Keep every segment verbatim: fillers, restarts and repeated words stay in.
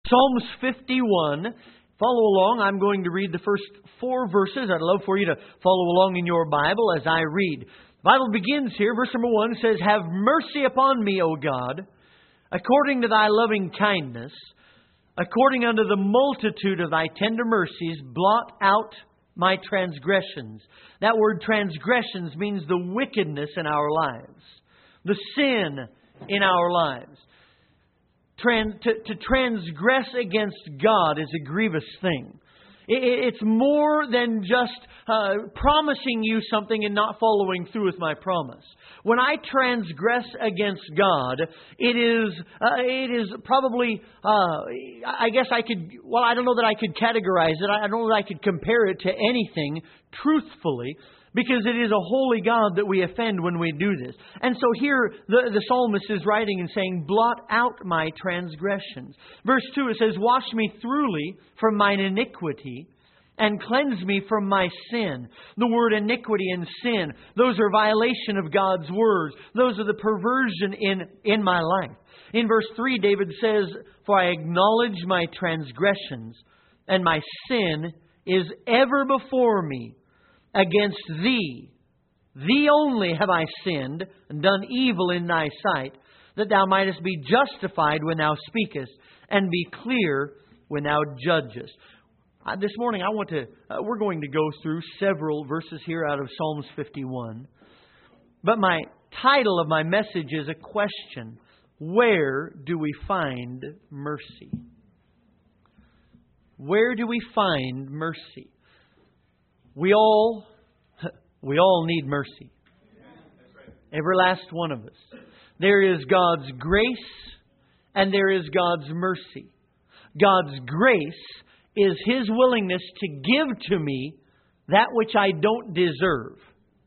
Psalms fifty-one. Follow along. I'm going to read the first four verses. I'd love for you to follow along in your Bible as I read. The Bible begins here. Verse number one says, "Have mercy upon me, O God, according to Thy loving kindness, according unto the multitude of Thy tender mercies, blot out my transgressions." That word transgressions means the wickedness in our lives, the sin in our lives. Tran- to, to transgress against God is a grievous thing. It, it's more than just uh, promising you something and not following through with my promise. When I transgress against God, it is uh, it is probably, uh, I guess I could, well, I don't know that I could categorize it. I don't know that I could compare it to anything truthfully, because it is a holy God that we offend when we do this. And so here the, the psalmist is writing and saying, blot out my transgressions. Verse two, it says, wash me thoroughly from mine iniquity and cleanse me from my sin. The word iniquity and sin, those are violation of God's words. Those are the perversion in, in my life. In verse three, David says, for I acknowledge my transgressions, and my sin is ever before me. Against Thee, Thee only have I sinned, and done evil in Thy sight, that Thou mightest be justified when Thou speakest, and be clear when Thou judgest. Uh, this morning I want to, uh, we're going to go through several verses here out of Psalms fifty-one. But my title of my message is a question. Where do we find mercy? Where do we find mercy? We all, we all need mercy. Every last one of us. There is God's grace and there is God's mercy. God's grace is His willingness to give to me that which I don't deserve.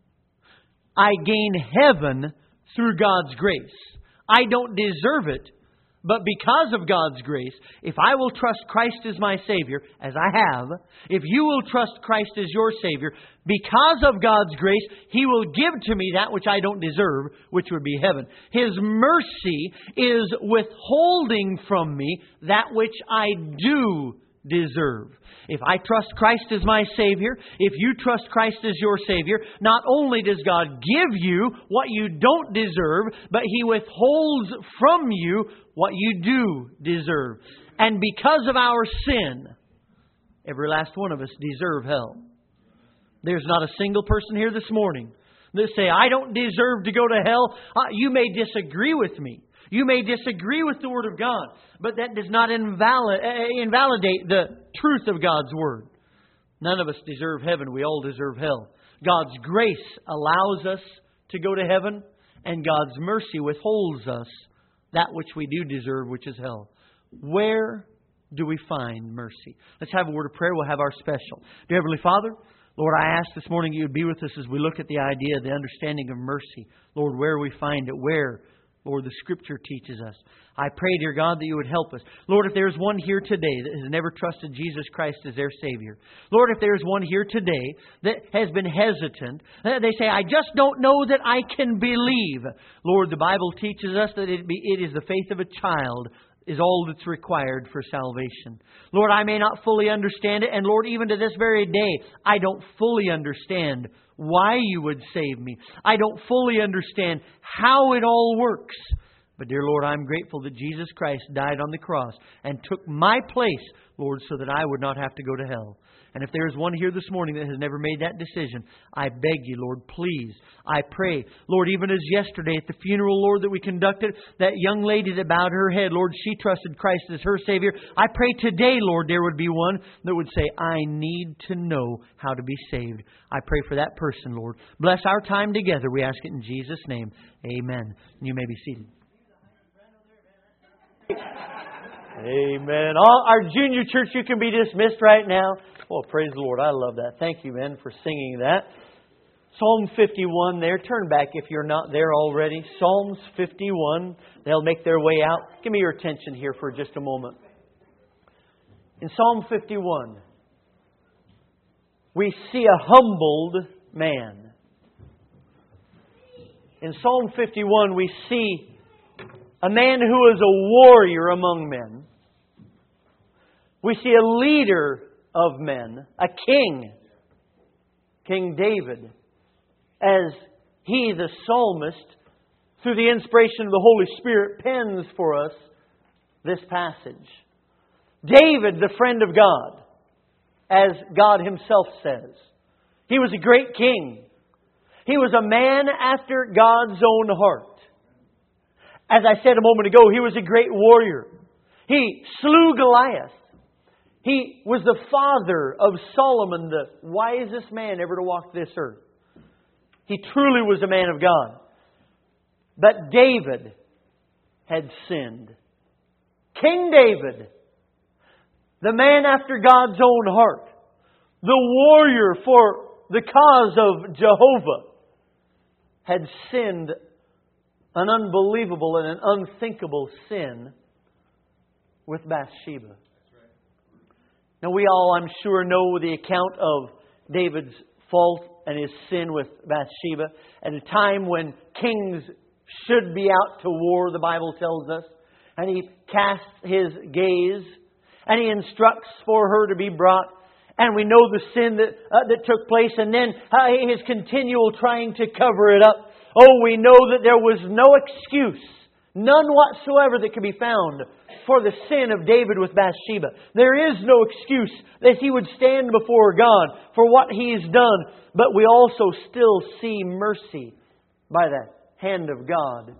I gain heaven through God's grace. I don't deserve it. But because of God's grace, if I will trust Christ as my Savior, as I have, if you will trust Christ as your Savior, because of God's grace, He will give to me that which I don't deserve, which would be heaven. His mercy is withholding from me that which I do deserve. If I trust Christ as my Savior, if you trust Christ as your Savior, not only does God give you what you don't deserve, but He withholds from you what you do deserve. And because of our sin, every last one of us deserve hell. There's not a single person here this morning that say, I don't deserve to go to hell. Uh, you may disagree with me. You may disagree with the Word of God, but that does not invalid, uh, invalidate the truth of God's Word. None of us deserve heaven. We all deserve hell. God's grace allows us to go to heaven, and God's mercy withholds us that which we do deserve, which is hell. Where do we find mercy? Let's have a word of prayer. We'll have our special. Dear Heavenly Father, Lord, I ask this morning You would be with us as we look at the idea, the understanding of mercy. Lord, where we find it, where Lord, the Scripture teaches us. I pray, dear God, that You would help us. Lord, if there's one here today that has never trusted Jesus Christ as their Savior. Lord, if there's one here today that has been hesitant. They say, I just don't know that I can believe. Lord, the Bible teaches us that it, be, it is the faith of a child is all that's required for salvation. Lord, I may not fully understand it. And Lord, even to this very day, I don't fully understand why You would save me. I don't fully understand how it all works. But dear Lord, I'm grateful that Jesus Christ died on the cross and took my place, Lord, so that I would not have to go to hell. And if there is one here this morning that has never made that decision, I beg You, Lord, please, I pray. Lord, even as yesterday at the funeral, Lord, that we conducted, that young lady that bowed her head, Lord, she trusted Christ as her Savior. I pray today, Lord, there would be one that would say, I need to know how to be saved. I pray for that person, Lord. Bless our time together. We ask it in Jesus' name. Amen. You may be seated. Amen. All our junior church, you can be dismissed right now. Well, praise the Lord. I love that. Thank you, men, for singing that. Psalm fifty-one there. Turn back if you're not there already. Psalms fifty-one. They'll make their way out. Give me your attention here for just a moment. In Psalm fifty-one, we see a humbled man. In Psalm fifty-one, we see a man who is a warrior among men. We see a leader of men, a king, King David, as he, the psalmist, through the inspiration of the Holy Spirit, pens for us this passage. David, the friend of God, as God Himself says. He was a great king. He was a man after God's own heart. As I said a moment ago, he was a great warrior. He slew Goliath. He was the father of Solomon, the wisest man ever to walk this earth. He truly was a man of God. But David had sinned. King David, the man after God's own heart, the warrior for the cause of Jehovah, had sinned an unbelievable and an unthinkable sin with Bathsheba. Now we all, I'm sure, know the account of David's fault and his sin with Bathsheba. At a time when kings should be out to war, the Bible tells us. And he casts his gaze and he instructs for her to be brought. And we know the sin that, uh, that took place, and then uh, his continual trying to cover it up. Oh, we know that there was no excuse, none whatsoever that could be found for the sin of David with Bathsheba. There is no excuse that he would stand before God for what he's done. But we also still see mercy by the hand of God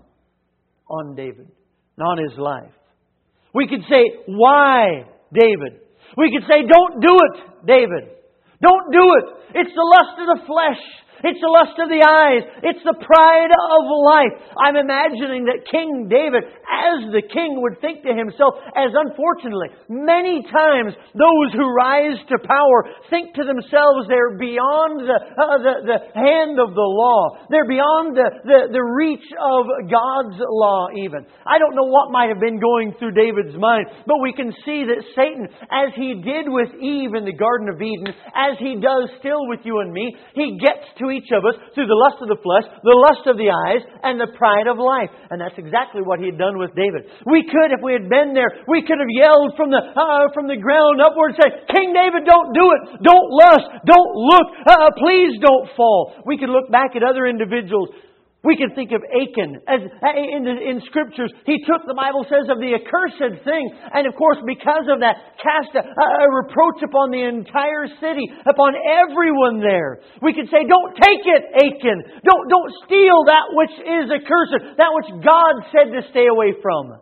on David, on his life. We could say, why David? We could say, don't do it, David. Don't do it. It's the lust of the flesh. It's the lust of the eyes. It's the pride of life. I'm imagining that King David, as the king, would think to himself, as unfortunately, many times those who rise to power think to themselves they're beyond the, uh, the, the hand of the law. They're beyond the, the, the reach of God's law even. I don't know what might have been going through David's mind, but we can see that Satan, as he did with Eve in the Garden of Eden, as he does still with you and me, he gets to each of us through the lust of the flesh, the lust of the eyes, and the pride of life. And that's exactly what he had done with David. We could, if we had been there, we could have yelled from the uh, from the ground upward, say, King David, don't do it. Don't lust. Don't look. Uh, please don't fall. We could look back at other individuals. We can think of Achan. As in, the, in Scriptures, he took, the Bible says, of the accursed thing. And of course, because of that, cast a, a reproach upon the entire city, upon everyone there. We could say, don't take it, Achan. Don't, don't steal that which is accursed, that which God said to stay away from.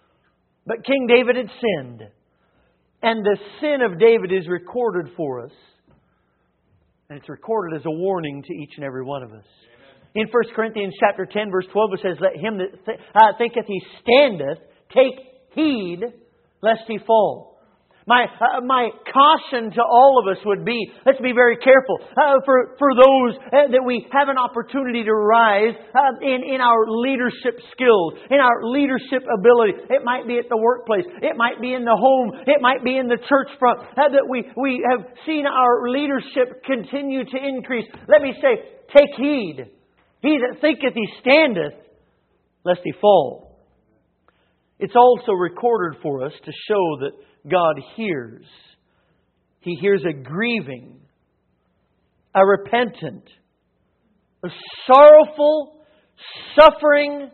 But King David had sinned. And the sin of David is recorded for us. And it's recorded as a warning to each and every one of us. In First Corinthians chapter ten, verse twelve, it says, let him that th- uh, thinketh he standeth take heed lest he fall. My uh, my caution to all of us would be, let's be very careful uh, for, for those uh, that we have an opportunity to rise uh, in, in our leadership skills, in our leadership ability. It might be at the workplace. It might be in the home. It might be in the church front. Uh, that we, we have seen our leadership continue to increase. Let me say, take heed. He that thinketh he standeth, lest he fall. It's also recorded for us to show that God hears. He hears a grieving, a repentant, a sorrowful, suffering,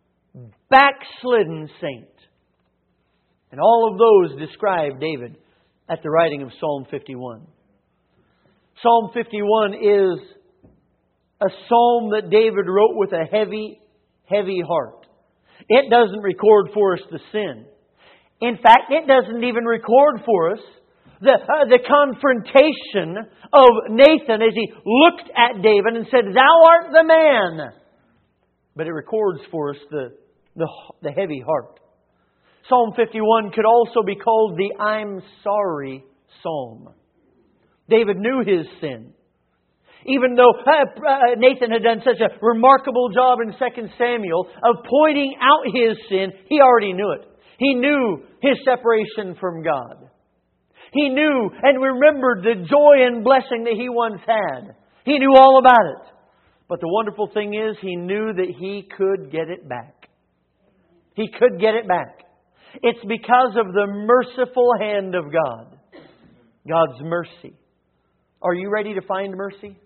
backslidden saint. And all of those describe David at the writing of Psalm fifty-one. Psalm fifty-one is a psalm that David wrote with a heavy, heavy heart. It doesn't record for us the sin. In fact, it doesn't even record for us the, uh, the confrontation of Nathan as he looked at David and said, Thou art the man. But it records for us the, the, the heavy heart. Psalm fifty-one could also be called the I'm sorry psalm. David knew his sin. Even though Nathan had done such a remarkable job in Second Samuel of pointing out his sin, he already knew it. He knew his separation from God. He knew and remembered the joy and blessing that he once had. He knew all about it. But the wonderful thing is, he knew that he could get it back. He could get it back. It's because of the merciful hand of God. God's mercy. Are you ready to find mercy?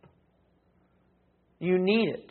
You need it.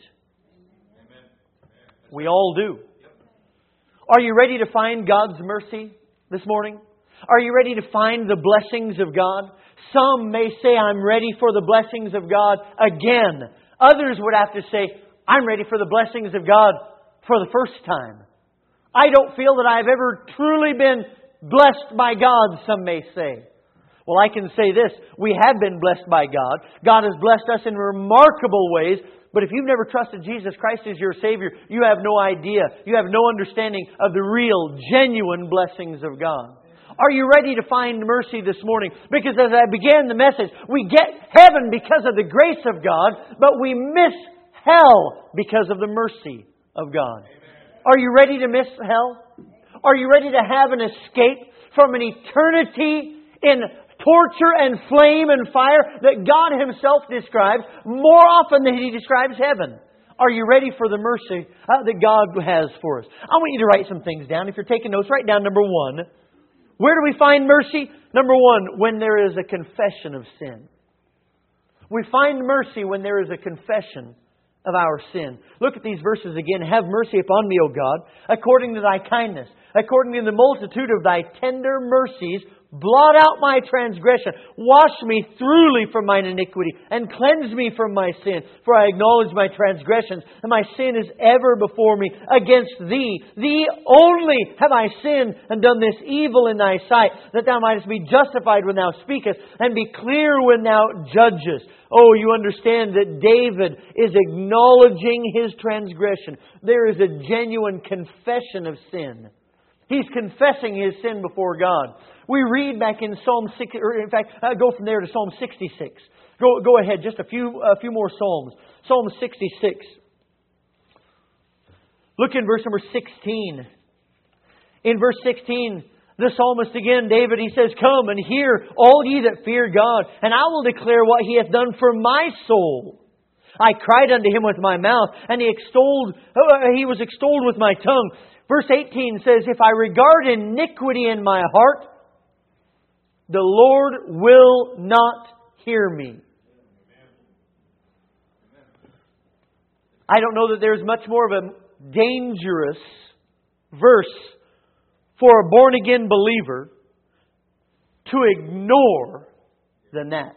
We all do. Are you ready to find God's mercy this morning? Are you ready to find the blessings of God? Some may say, I'm ready for the blessings of God again. Others would have to say, I'm ready for the blessings of God for the first time. I don't feel that I've ever truly been blessed by God, some may say. Well, I can say this. We have been blessed by God. God has blessed us in remarkable ways. But if you've never trusted Jesus Christ as your Savior, you have no idea. You have no understanding of the real, genuine blessings of God. Are you ready to find mercy this morning? Because as I began the message, we get heaven because of the grace of God, but we miss hell because of the mercy of God. Are you ready to miss hell? Are you ready to have an escape from an eternity in torture and flame and fire that God Himself describes more often than He describes heaven? Are you ready for the mercy uh, that God has for us? I want you to write some things down. If you're taking notes, write down number one. Where do we find mercy? Number one, when there is a confession of sin. We find mercy when there is a confession of our sin. Look at these verses again. Have mercy upon me, O God, according to Thy kindness, according to the multitude of Thy tender mercies. Blot out my transgression. Wash me thoroughly from mine iniquity and cleanse me from my sin. For I acknowledge my transgressions, and my sin is ever before me. Against Thee, Thee only have I sinned and done this evil in Thy sight, that Thou mightest be justified when Thou speakest and be clear when Thou judgest. Oh, you understand that David is acknowledging his transgression. There is a genuine confession of sin. He's confessing his sin before God. We read back in Psalm six, or in fact, uh, go from there to Psalm sixty-six. Go, go ahead, just a few, a few more Psalms. Psalm sixty-six. Look in verse number sixteen. In verse sixteen, the psalmist again, David, he says, Come and hear, all ye that fear God, and I will declare what He hath done for my soul. I cried unto Him with my mouth, and He extolled, uh, He was extolled with my tongue. Verse eighteen says, If I regard iniquity in my heart, the Lord will not hear me. I don't know that there's much more of a dangerous verse for a born-again believer to ignore than that.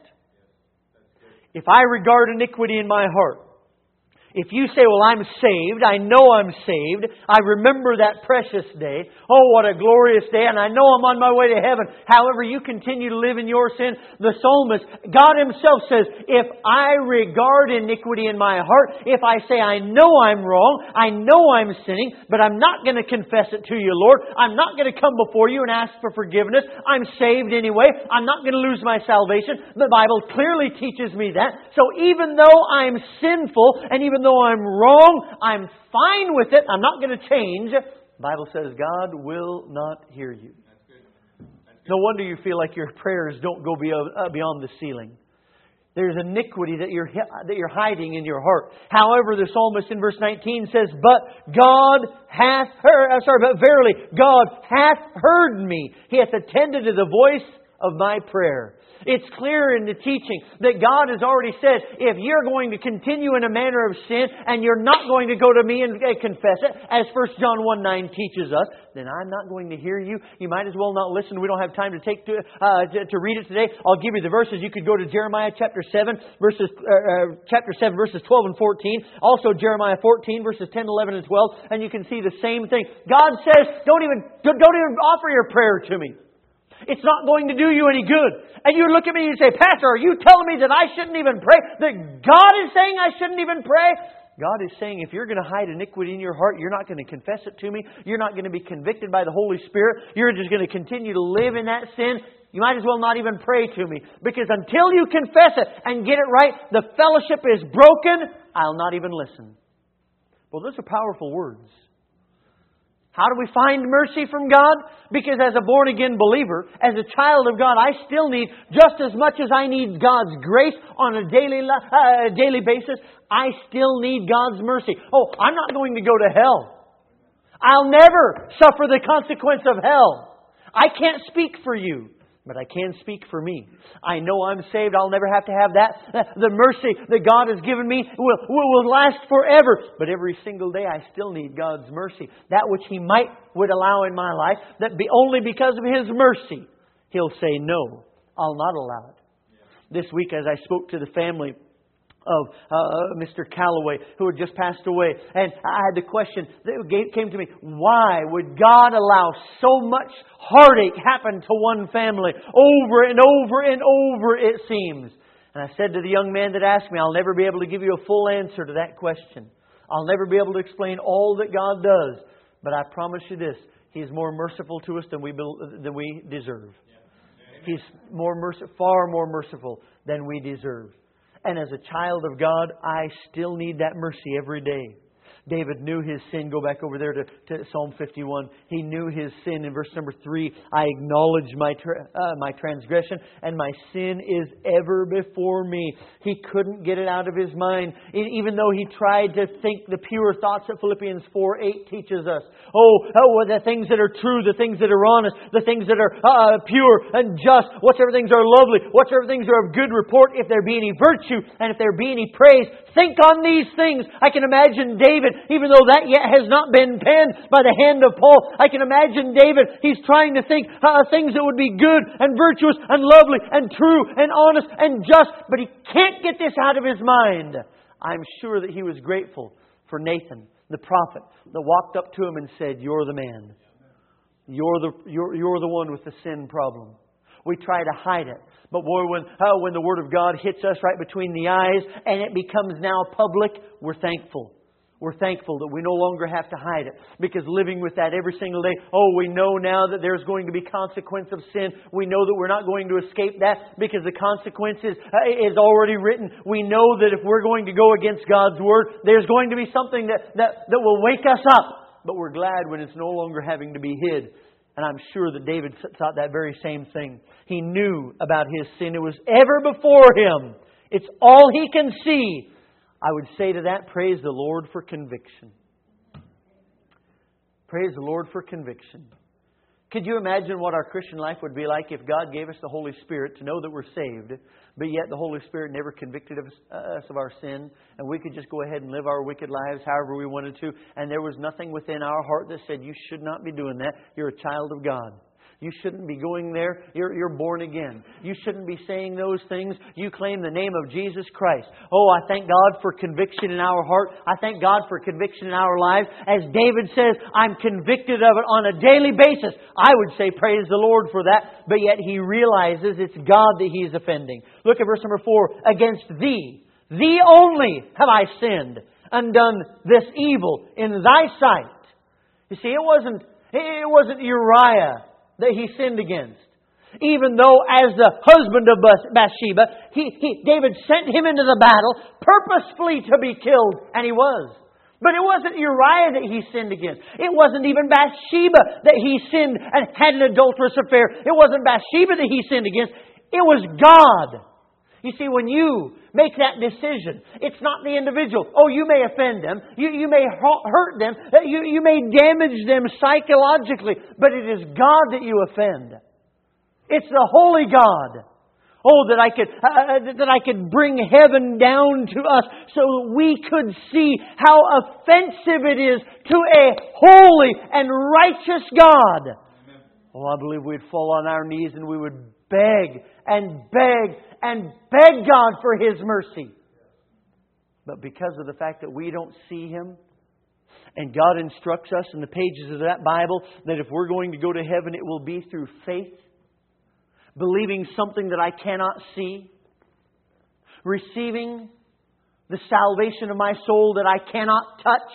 If I regard iniquity in my heart, if you say, well, I'm saved, I know I'm saved, I remember that precious day, oh, what a glorious day, and I know I'm on my way to heaven. However, you continue to live in your sin. The psalmist, God Himself says, if I regard iniquity in my heart, if I say I know I'm wrong, I know I'm sinning, but I'm not going to confess it to you, Lord. I'm not going to come before you and ask for forgiveness. I'm saved anyway. I'm not going to lose my salvation. The Bible clearly teaches me that. So even though I'm sinful, and even though I'm wrong, I'm fine with it, I'm not going to change. The Bible says God will not hear you. That's good. That's good. No wonder you feel like your prayers don't go beyond the ceiling. There's iniquity that you're that you're hiding in your heart. However, the psalmist in verse nineteen says, But God hath heard, I'm sorry, but verily God hath heard me. He hath attended to the voice of my prayer. It's clear in the teaching that God has already said, if you're going to continue in a manner of sin and you're not going to go to me and confess it, as First John one nine teaches us, then I'm not going to hear you. You might as well not listen. We don't have time to take to, uh, to, to read it today. I'll give you the verses. You could go to Jeremiah chapter seven, verses uh, uh, chapter seven, verses twelve and fourteen. Also Jeremiah fourteen, verses ten, eleven, and twelve, and you can see the same thing. God says, don't even don't even offer your prayer to me. It's not going to do you any good. And you look at me and you say, Pastor, are you telling me that I shouldn't even pray? That God is saying I shouldn't even pray? God is saying if you're going to hide iniquity in your heart, you're not going to confess it to me. You're not going to be convicted by the Holy Spirit. You're just going to continue to live in that sin. You might as well not even pray to me. Because until you confess it and get it right, the fellowship is broken. I'll not even listen. Well, those are powerful words. How do we find mercy from God? Because as a born-again believer, as a child of God, I still need, just as much as I need God's grace on a daily uh, daily basis, I still need God's mercy. Oh, I'm not going to go to hell. I'll never suffer the consequence of hell. I can't speak for you, but I can speak for me. I know I'm saved. I'll never have to have that. The mercy that God has given me will, will, will last forever. But every single day I still need God's mercy. That which He might would allow in my life, that be only because of His mercy, He'll say, no, I'll not allow it. This week as I spoke to the family of uh, Mister Calloway, who had just passed away. And I had the question that came to me, why would God allow so much heartache happen to one family over and over and over, it seems? And I said to the young man that asked me, I'll never be able to give you a full answer to that question. I'll never be able to explain all that God does. But I promise you this, He is more merciful to us than we, than we deserve. He's more merciful, far more merciful than we deserve. And as a child of God, I still need that mercy every day. David knew his sin. Go back over there to, to Psalm fifty-one. He knew his sin. In verse number three, I acknowledge my tra- uh, my transgression, and my sin is ever before me. He couldn't get it out of his mind, even though he tried to think the pure thoughts that Philippians four eight teaches us. Oh, oh, the things that are true, the things that are honest, the things that are uh, pure and just, whatsoever things are lovely, whatsoever things are of good report, if there be any virtue, and if there be any praise, think on these things. I can imagine David, even though that yet has not been penned by the hand of Paul, I can imagine David, he's trying to think uh, things that would be good and virtuous and lovely and true and honest and just, but he can't get this out of his mind. I'm sure that he was grateful for Nathan, the prophet, that walked up to him and said, you're the man. You're the, you're, you're the one with the sin problem. We try to hide it. But boy, when, uh, when the Word of God hits us right between the eyes and it becomes now public, we're thankful. We're thankful that we no longer have to hide it. Because living with that every single day, oh, we know now that there's going to be consequence of sin. We know that we're not going to escape that because the consequence is, uh, is already written. We know that if we're going to go against God's Word, there's going to be something that, that, that will wake us up. But we're glad when it's no longer having to be hid. And I'm sure that David thought that very same thing. He knew about his sin. It was ever before him. It's all he can see. I would say to that, praise the Lord for conviction. Praise the Lord for conviction. Could you imagine what our Christian life would be like if God gave us the Holy Spirit to know that we're saved, but yet the Holy Spirit never convicted us, uh, us of our sin, and we could just go ahead and live our wicked lives however we wanted to, and there was nothing within our heart that said, you should not be doing that. You're a child of God. You shouldn't be going there. You're, you're born again. You shouldn't be saying those things. You claim the name of Jesus Christ. Oh, I thank God for conviction in our heart. I thank God for conviction in our lives. As David says, I'm convicted of it on a daily basis. I would say praise the Lord for that. But yet he realizes it's God that he is offending. Look at verse number four. Against thee, thee only have I sinned and done this evil in thy sight. You see, it wasn't, it wasn't Uriah that he sinned against. Even though as the husband of Bathsheba, he, he, David sent him into the battle purposefully to be killed, and he was. But it wasn't Uriah that he sinned against. It wasn't even Bathsheba that he sinned and had an adulterous affair. It wasn't Bathsheba that he sinned against. It was God. You see, when you make that decision, it's not the individual. Oh, you may offend them. You, you may hurt them. You, you may damage them psychologically. But it is God that you offend. It's the holy God. Oh, that I could uh, that I could bring heaven down to us so that we could see how offensive it is to a holy and righteous God. Amen. Oh, I believe we'd fall on our knees and we would beg and beg and beg God for His mercy. But because of the fact that we don't see Him, and God instructs us in the pages of that Bible that if we're going to go to heaven, it will be through faith, believing something that I cannot see, receiving the salvation of my soul that I cannot touch.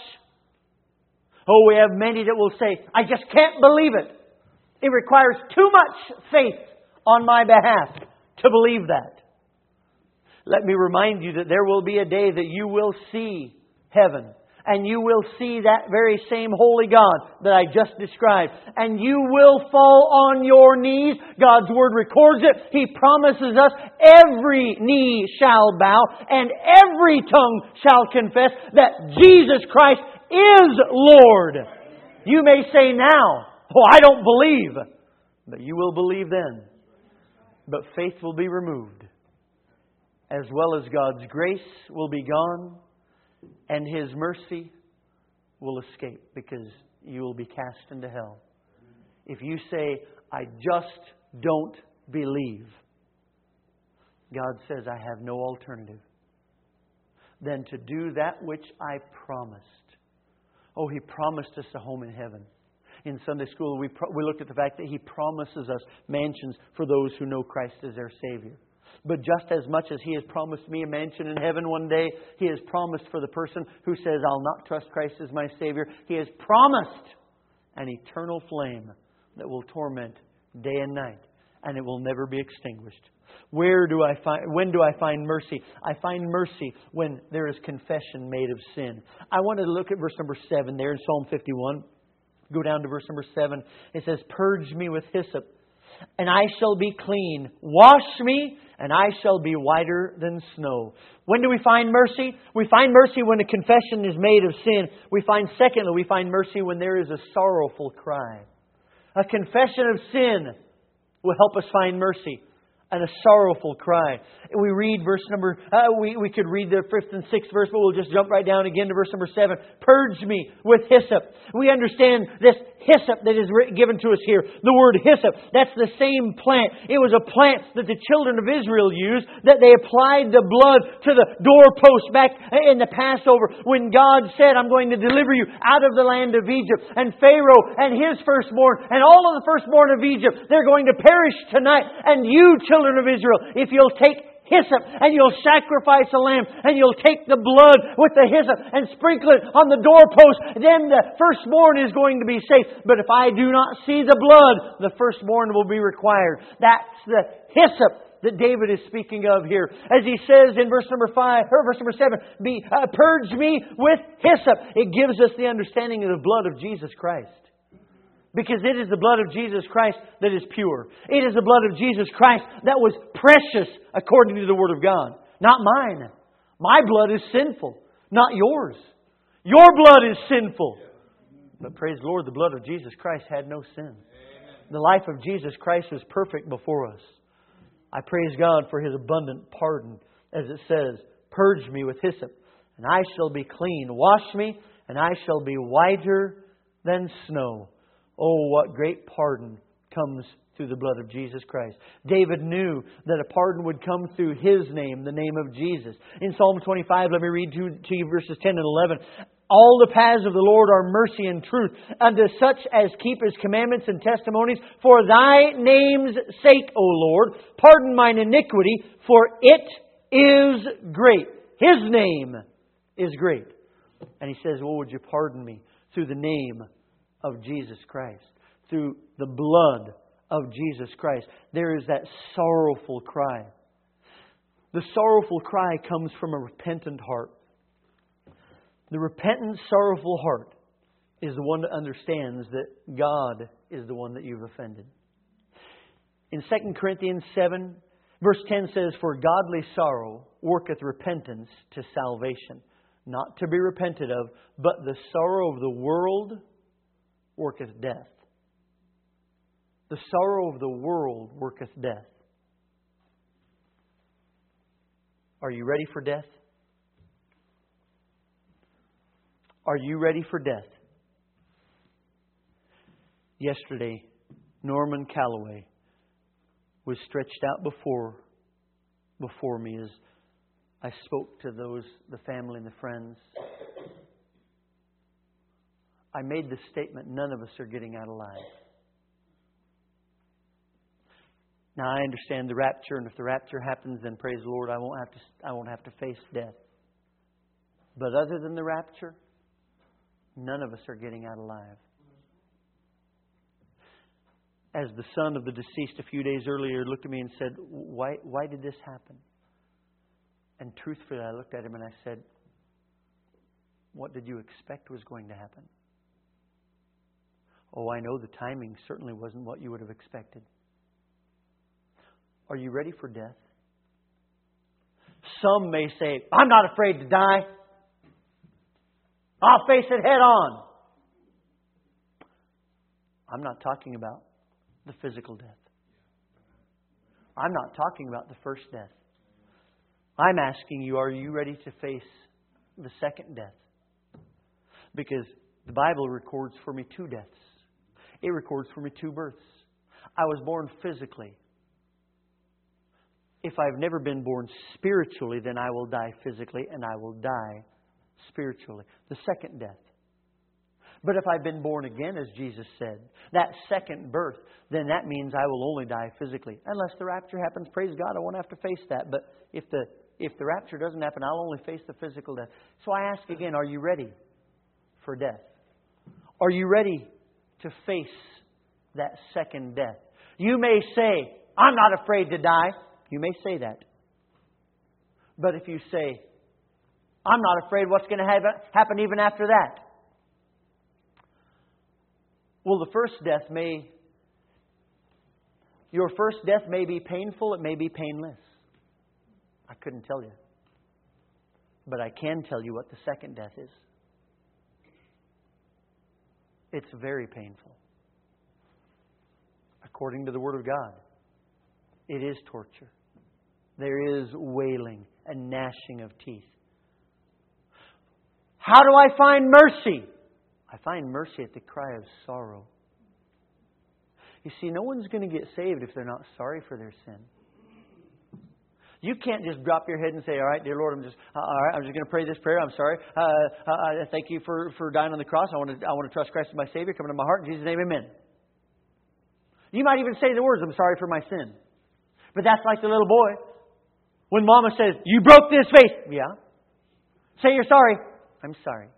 Oh, we have many that will say, I just can't believe it. It requires too much faith on my behalf to believe that. Let me remind you that there will be a day that you will see heaven. And you will see that very same holy God that I just described. And you will fall on your knees. God's Word records it. He promises us every knee shall bow and every tongue shall confess that Jesus Christ is Lord. You may say now, oh, I don't believe. But you will believe then. But faith will be removed. As well as God's grace will be gone. And His mercy will escape. Because you will be cast into hell. If you say, I just don't believe. God says, I have no alternative than to do that which I promised. Oh, He promised us a home in heaven. In Sunday school, we pro- we looked at the fact that He promises us mansions for those who know Christ as their Savior. But just as much as He has promised me a mansion in heaven one day, He has promised for the person who says, I'll not trust Christ as my Savior, He has promised an eternal flame that will torment day and night, and it will never be extinguished. Where do I find, when do I find mercy? I find mercy when there is confession made of sin. I wanted to look at verse number seven there in Psalm fifty-one. Go down to verse number seven. It says, purge me with hyssop, and I shall be clean. Wash me, and I shall be whiter than snow. When do we find mercy? We find mercy when a confession is made of sin. We find, secondly, we find mercy when there is a sorrowful cry. A confession of sin will help us find mercy. And a sorrowful cry. We read verse number, uh, we, we could read the fifth and sixth verse, but we'll just jump right down again to verse number seven. Purge me with hyssop. We understand this hyssop that is written, given to us here. The word hyssop, that's the same plant. It was a plant that the children of Israel used, that they applied the blood to the doorpost back in the Passover when God said, I'm going to deliver you out of the land of Egypt. And Pharaoh and his firstborn and all of the firstborn of Egypt, they're going to perish tonight. And you, children of Israel, if you'll take hyssop and you'll sacrifice a lamb and you'll take the blood with the hyssop and sprinkle it on the doorpost, then the firstborn is going to be safe. But if I do not see the blood, the firstborn will be required. That's the hyssop that David is speaking of here. As he says in verse number five, or verse number seven, be, uh, purge me with hyssop. It gives us the understanding of the blood of Jesus Christ. Because it is the blood of Jesus Christ that is pure. It is the blood of Jesus Christ that was precious according to the Word of God. Not mine. My blood is sinful. Not yours. Your blood is sinful. But praise the Lord, the blood of Jesus Christ had no sin. The life of Jesus Christ was perfect before us. I praise God for His abundant pardon. As it says, purge me with hyssop, and I shall be clean. Wash me, and I shall be whiter than snow. Oh, what great pardon comes through the blood of Jesus Christ. David knew that a pardon would come through His name, the name of Jesus. In Psalm twenty-five, let me read to, to you verses ten and eleven. All the paths of the Lord are mercy and truth, unto such as keep His commandments and testimonies. For Thy name's sake, O Lord, pardon mine iniquity, for it is great. His name is great. And He says, oh, would you pardon me through the name of Jesus Christ, through the blood of Jesus Christ. There is that sorrowful cry. The sorrowful cry comes from a repentant heart. The repentant, sorrowful heart is the one that understands that God is the one that you've offended. In Second Corinthians seven, verse ten says, for godly sorrow worketh repentance to salvation, not to be repented of, but the sorrow of the world worketh death. The sorrow of the world worketh death. Are you ready for death? Are you ready for death? Yesterday, Norman Calloway was stretched out before, before me as I spoke to those, the family and the friends. I made the statement, none of us are getting out alive. Now I understand the rapture, and if the rapture happens, then praise the Lord, I won't have to I won't have to face death. But other than the rapture, none of us are getting out alive. As the son of the deceased a few days earlier looked at me and said, Why why did this happen? And truthfully, I looked at him and I said, what did you expect was going to happen? Oh, I know the timing certainly wasn't what you would have expected. Are you ready for death? Some may say, I'm not afraid to die. I'll face it head on. I'm not talking about the physical death. I'm not talking about the first death. I'm asking you, are you ready to face the second death? Because the Bible records for me two deaths. It records for me two births. I was born physically. If I've never been born spiritually, then I will die physically and I will die spiritually. The second death. But if I've been born again, as Jesus said, that second birth, then that means I will only die physically. Unless the rapture happens, praise God, I won't have to face that. But if the if the rapture doesn't happen, I'll only face the physical death. So I ask again, are you ready for death? Are you ready to face that second death? You may say, I'm not afraid to die. You may say that. But if you say, I'm not afraid what's going to happen even after that. Well, the first death may, your first death may be painful, it may be painless. I couldn't tell you. But I can tell you what the second death is. It's very painful. According to the Word of God, it is torture. There is wailing and gnashing of teeth. How do I find mercy? I find mercy at the cry of sorrow. You see, no one's going to get saved if they're not sorry for their sin. You can't just drop your head and say, all right, dear Lord, I'm just uh, all right, I'm just going to pray this prayer. I'm sorry. Uh, uh, thank you for, for dying on the cross. I want to I want to trust Christ as my Savior. Come into my heart. In Jesus' name, amen. You might even say the words, I'm sorry for my sin. But that's like the little boy. When Mama says, you broke this vase. Yeah. Say you're sorry. I'm sorry.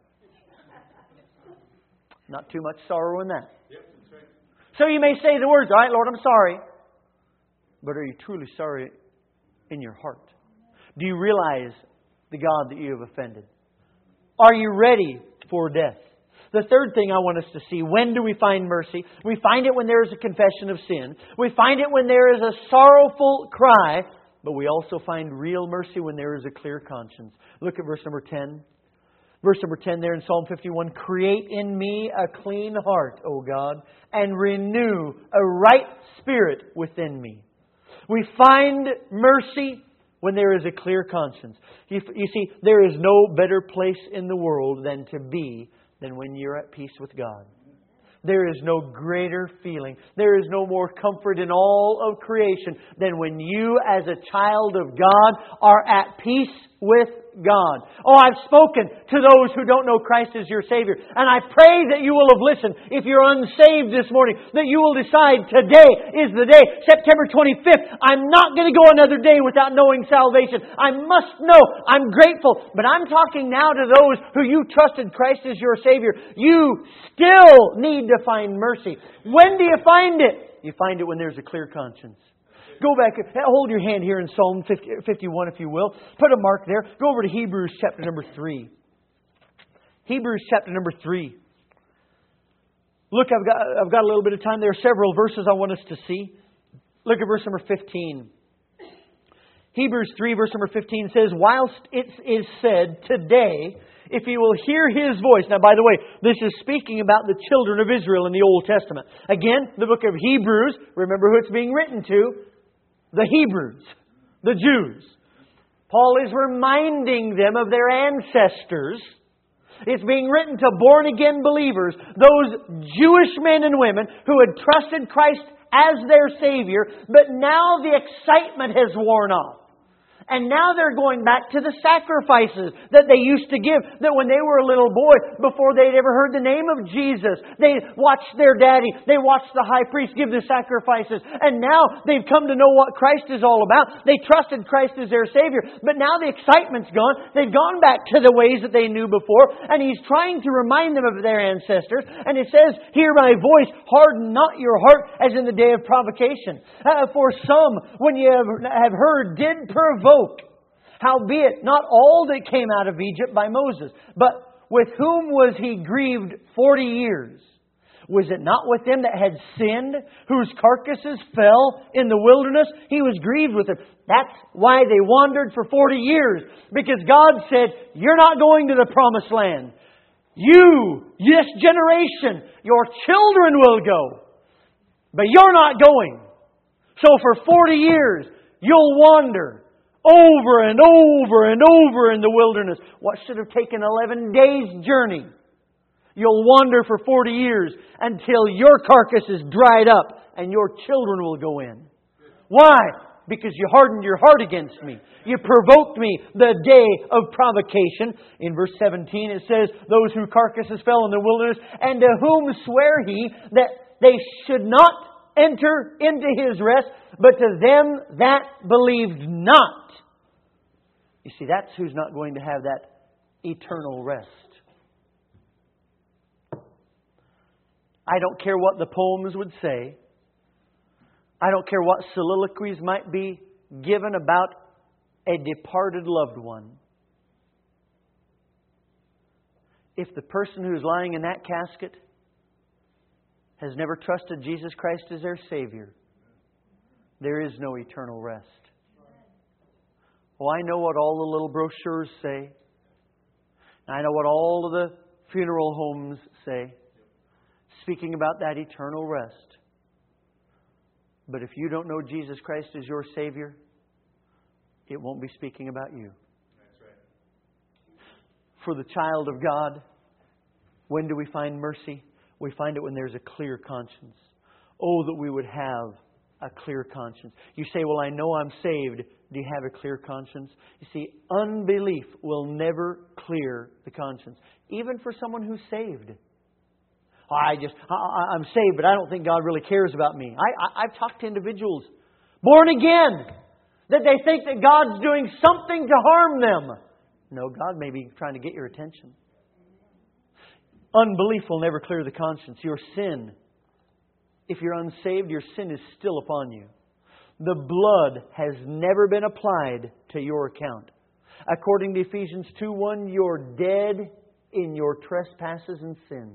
Not too much sorrow in that. Yep, that's right. So you may say the words, all right, Lord, I'm sorry. But are you truly sorry in your heart? Do you realize the God that you have offended? Are you ready for death? The third thing I want us to see, when do we find mercy? We find it when there is a confession of sin. We find it when there is a sorrowful cry. But we also find real mercy when there is a clear conscience. Look at verse number ten. Verse number ten there in Psalm fifty-one. Create in me a clean heart, O God, and renew a right spirit within me. We find mercy when there is a clear conscience. You, you see, there is no better place in the world than to be than when you're at peace with God. There is no greater feeling. There is no more comfort in all of creation than when you, as a child of God, are at peace with God. Oh, I've spoken to those who don't know Christ as your Savior. And I pray that you will have listened. If you're unsaved this morning, that you will decide today is the day, September twenty-fifth. I'm not going to go another day without knowing salvation. I must know. I'm grateful. But I'm talking now to those who you trusted Christ as your Savior. You still need to find mercy. When do you find it? You find it when there's a clear conscience. Go back, hold your hand here in Psalm fifty-one, if you will. Put a mark there. Go over to Hebrews chapter number three. Hebrews chapter number three. Look, I've got, I've got a little bit of time. There are several verses I want us to see. Look at verse number fifteen. Hebrews three, verse number fifteen says, whilst it is said today, if you will hear His voice. Now, by the way, this is speaking about the children of Israel in the Old Testament. Again, the book of Hebrews, remember who it's being written to? The Hebrews, the Jews. Paul is reminding them of their ancestors. It's being written to born-again believers, those Jewish men and women who had trusted Christ as their Savior, but now the excitement has worn off. And now they're going back to the sacrifices that they used to give. That when they were a little boy, before they'd ever heard the name of Jesus, they watched their daddy, they watched the high priest give the sacrifices. And now they've come to know what Christ is all about. They trusted Christ as their Savior. But now the excitement's gone. They've gone back to the ways that they knew before. And He's trying to remind them of their ancestors. And it says, hear my voice, harden not your heart as in the day of provocation. Uh, for some, when you have, have heard, did provoke. Howbeit, not all that came out of Egypt by Moses, but with whom was he grieved forty years? Was it not with them that had sinned, whose carcasses fell in the wilderness? He was grieved with them. That's why they wandered for forty years. Because God said, you're not going to the promised land. You, this generation, your children will go. But you're not going. So for forty years, you'll wander over and over and over in the wilderness. What should have taken eleven days' journey. You'll wander for forty years until your carcass is dried up and your children will go in. Why? Because you hardened your heart against me. You provoked me the day of provocation. In verse seventeen it says, those whose carcasses fell in the wilderness, and to whom sware He that they should not enter into His rest, but to them that believed not. You see, that's who's not going to have that eternal rest. I don't care what the poems would say. I don't care what soliloquies might be given about a departed loved one. If the person who's lying in that casket has never trusted Jesus Christ as their Savior, there is no eternal rest. Oh, I know what all the little brochures say. I know what all of the funeral homes say, speaking about that eternal rest. But if you don't know Jesus Christ as your Savior, it won't be speaking about you. That's right. For the child of God, when do we find mercy? We find it when there's a clear conscience. Oh, that we would have a clear conscience. You say, well, I know I'm saved. Do you have a clear conscience? You see, unbelief will never clear the conscience. Even for someone who's saved. I just, I, I'm saved, but I don't think God really cares about me. I, I, I've talked to individuals, born again, that they think that God's doing something to harm them. No, God may be trying to get your attention. Unbelief will never clear the conscience. Your sin, if you're unsaved, your sin is still upon you. The blood has never been applied to your account. According to Ephesians two one, you're dead in your trespasses and sins.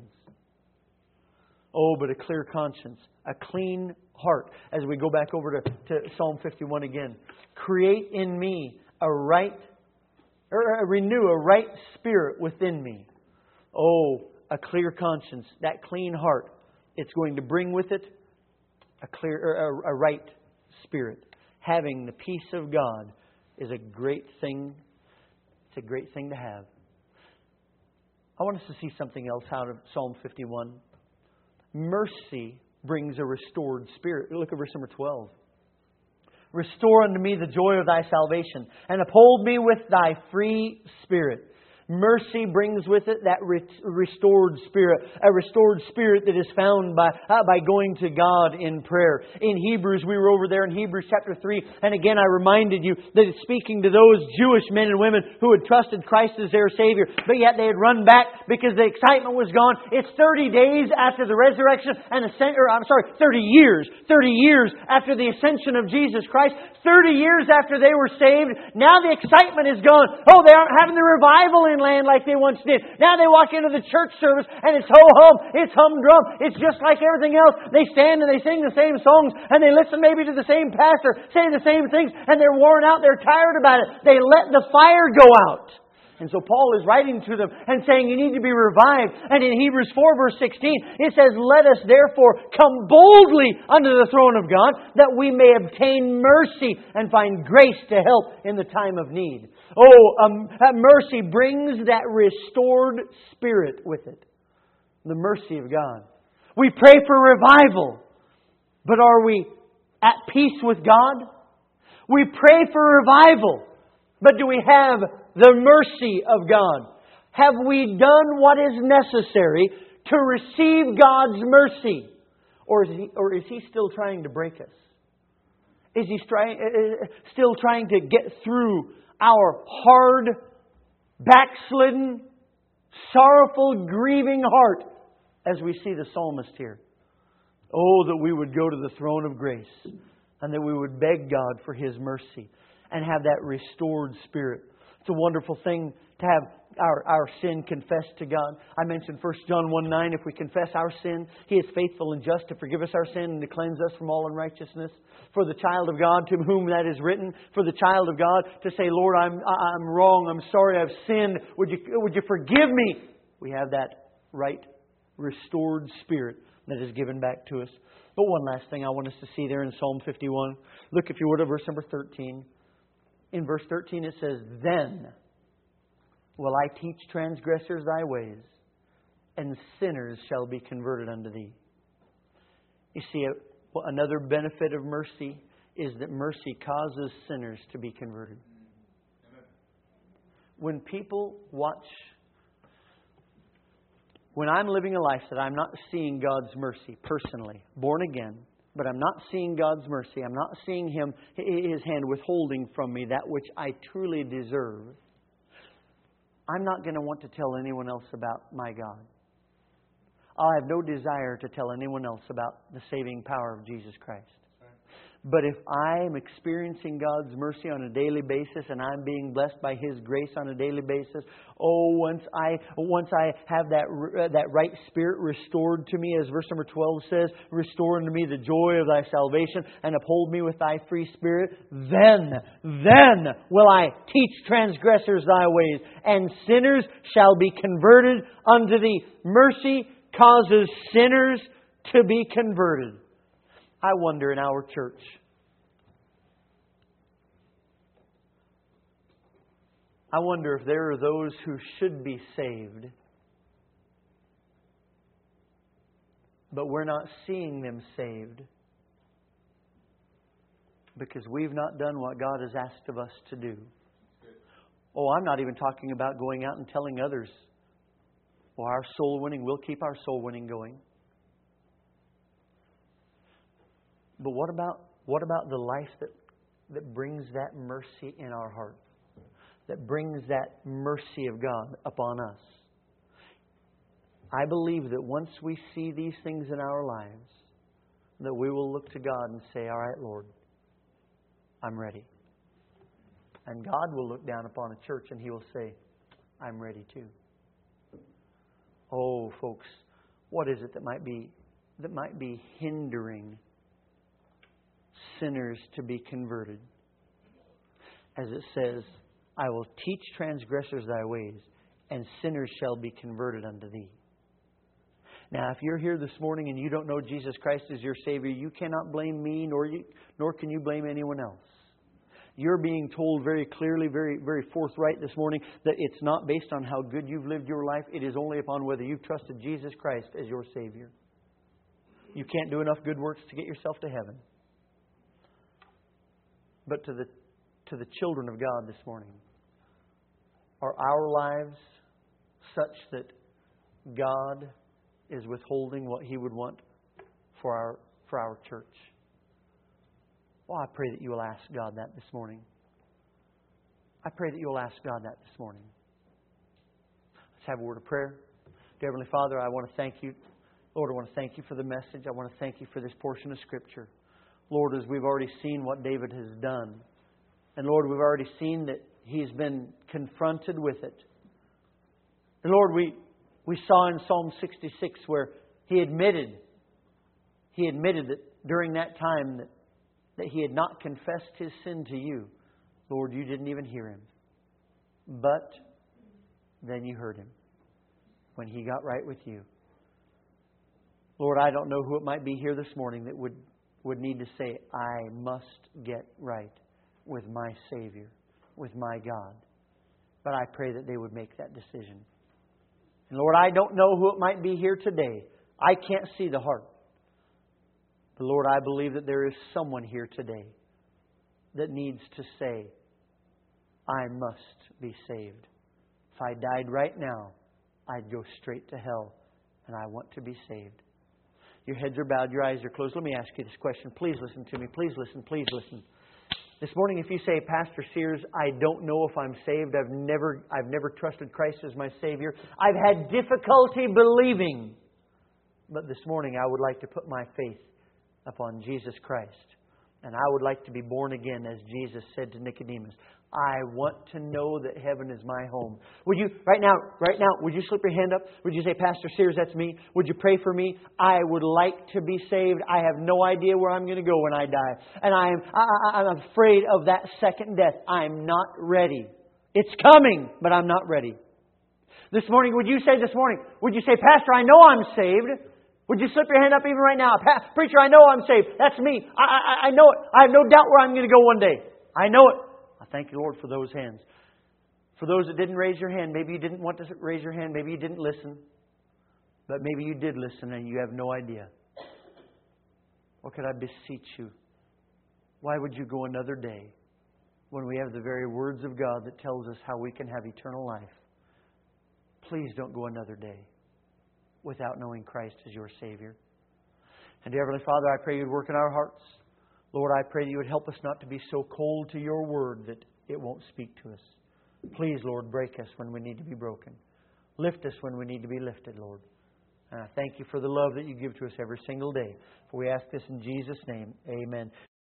Oh, but a clear conscience, a clean heart. As we go back over to, to Psalm fifty-one again. Create in me a right, or renew a right spirit within me. Oh, a clear conscience, that clean heart. It's going to bring with it a clear, or a, a right spirit. Having the peace of God is a great thing. It's a great thing to have. I want us to see something else out of Psalm fifty-one. Mercy brings a restored spirit. Look at verse number twelve. Restore unto me the joy of Thy salvation, and uphold me with Thy free spirit. Mercy brings with it that re- restored spirit. A restored spirit that is found by uh, by going to God in prayer. In Hebrews, we were over there in Hebrews chapter three. And again, I reminded you that it's speaking to those Jewish men and women who had trusted Christ as their Savior. But yet they had run back because the excitement was gone. It's thirty days after the resurrection and ascent, or I'm sorry, thirty years. thirty years after the ascension of Jesus Christ. thirty years after they were saved. Now the excitement is gone. Oh, they aren't having the revival in land like they once did. Now they walk into the church service and it's ho-hum, it's humdrum, it's just like everything else. They stand and they sing the same songs and they listen maybe to the same pastor, say the same things, and they're worn out, they're tired about it. They let the fire go out. And so Paul is writing to them and saying you need to be revived. And in Hebrews four verse sixteen it says, let us therefore come boldly unto the throne of God, that we may obtain mercy and find grace to help in the time of need. Oh, um, that mercy brings that restored spirit with it. The mercy of God. We pray for revival, but are we at peace with God? We pray for revival, but do we have the mercy of God? Have we done what is necessary to receive God's mercy? Or is He, or is He still trying to break us? Is He trying, uh, still trying to get through our hard, backslidden, sorrowful, grieving heart as we see the psalmist here? Oh, that we would go to the throne of grace and that we would beg God for His mercy and have that restored spirit. It's a wonderful thing to have our, our sin confessed to God. I mentioned First John one nine, if we confess our sin, He is faithful and just to forgive us our sin and to cleanse us from all unrighteousness. For the child of God to whom that is written, for the child of God to say, Lord, I'm, I'm wrong, I'm sorry, I've sinned, would you, would you forgive me? We have that right, restored spirit that is given back to us. But one last thing I want us to see there in Psalm fifty-one. Look, if you would, at verse number thirteen. In verse thirteen it says, "Then will I teach transgressors Thy ways, and sinners shall be converted unto Thee." You see, another benefit of mercy is that mercy causes sinners to be converted. When people watch, when I'm living a life that I'm not seeing God's mercy personally, born again, but I'm not seeing God's mercy, I'm not seeing Him, His hand withholding from me that which I truly deserve, I'm not going to want to tell anyone else about my God. I'll have no desire to tell anyone else about the saving power of Jesus Christ. But if I'm experiencing God's mercy on a daily basis and I'm being blessed by His grace on a daily basis, oh, once I once I have that uh, that right spirit restored to me, as verse number twelve says, "Restore unto me the joy of Thy salvation and uphold me with Thy free spirit, then, then will I teach transgressors Thy ways, and sinners shall be converted unto Thee." Mercy causes sinners to be converted. I wonder in our church, I wonder if there are those who should be saved, but we're not seeing them saved because we've not done what God has asked of us to do. Oh, I'm not even talking about going out and telling others. Well, our soul winning, we'll keep our soul winning going. But what about what about the life that, that brings that mercy in our heart? That brings that mercy of God upon us? I believe that once we see these things in our lives, that we will look to God and say, "All right, Lord, I'm ready." And God will look down upon a church and He will say, "I'm ready too." Oh, folks, what is it that might be that might be hindering sinners to be converted? As it says, "I will teach transgressors Thy ways, and sinners shall be converted unto Thee." Now, if you're here this morning and you don't know Jesus Christ as your Savior, you cannot blame me, nor you, nor can you blame anyone else. You're being told very clearly, very, very forthright this morning that it's not based on how good you've lived your life. It is only upon whether you've trusted Jesus Christ as your Savior. You can't do enough good works to get yourself to heaven. But to the to the children of God this morning, are our lives such that God is withholding what He would want for our for our church? Well, I pray that you will ask God that this morning. I pray that you will ask God that this morning. Let's have a word of prayer. Dear Heavenly Father, I want to thank you. Lord, I want to thank you for the message. I want to thank you for this portion of Scripture. Lord, as we've already seen what David has done. And Lord, we've already seen that he's been confronted with it. And Lord, we, we saw in Psalm sixty-six where he admitted, he admitted that during that time that, that he had not confessed his sin to you. Lord, you didn't even hear him. But then you heard him when he got right with you. Lord, I don't know who it might be here this morning that would, would need to say, "I must get right with my Savior, with my God." But I pray that they would make that decision. And Lord, I don't know who it might be here today. I can't see the heart. But Lord, I believe that there is someone here today that needs to say, "I must be saved. If I died right now, I'd go straight to hell, and I want to be saved." Your heads are bowed, your eyes are closed. Let me ask you this question. Please listen to me. Please listen. Please listen. This morning, if you say, "Pastor Sears, I don't know if I'm saved. I've never, I've never trusted Christ as my Savior. I've had difficulty believing." But this morning, I would like to put my faith upon Jesus Christ. And I would like to be born again, as Jesus said to Nicodemus. I want to know that heaven is my home. Would you, right now, right now, would you slip your hand up? Would you say, "Pastor Sears, that's me. Would you pray for me? I would like to be saved. I have no idea where I'm going to go when I die. And I am, I, I'm afraid of that second death. I'm not ready. It's coming, but I'm not ready." This morning, would you say this morning, would you say, "Pastor, I know I'm saved, Would you slip your hand up even right now? Preacher, I know I'm saved. That's me. I, I, I know it. I have no doubt where I'm going to go one day. I know it. I thank you, Lord, for those hands. For those that didn't raise your hand, maybe you didn't want to raise your hand. Maybe you didn't listen. But maybe you did listen and you have no idea. What could I beseech you? Why would you go another day when we have the very words of God that tells us how we can have eternal life? Please don't go another day without knowing Christ as your Savior. And dear Heavenly Father, I pray You'd work in our hearts. Lord, I pray that You would help us not to be so cold to Your Word that it won't speak to us. Please, Lord, break us when we need to be broken. Lift us when we need to be lifted, Lord. And I thank You for the love that You give to us every single day. For we ask this in Jesus' name. Amen.